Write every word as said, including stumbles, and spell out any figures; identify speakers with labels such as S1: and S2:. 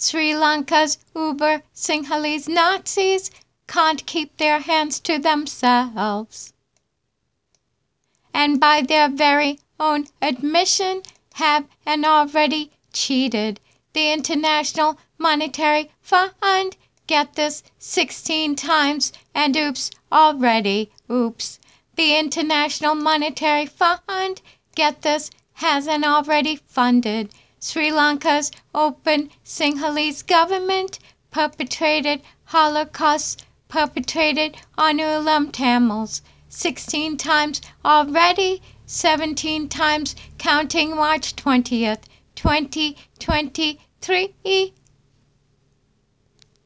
S1: Sri Lanka's uber Sinhalese Nazis can't keep their hands to themselves, and by their very own admission have and already cheated the International Monetary Fund. Get this, sixteen times, and oops, already, oops. The International Monetary Fund, get this, hasn't already funded Sri Lanka's open Sinhalese government perpetrated Holocaust perpetrated on Ulam Tamils. sixteen times already, seventeen times counting March twentieth, twenty twenty-three.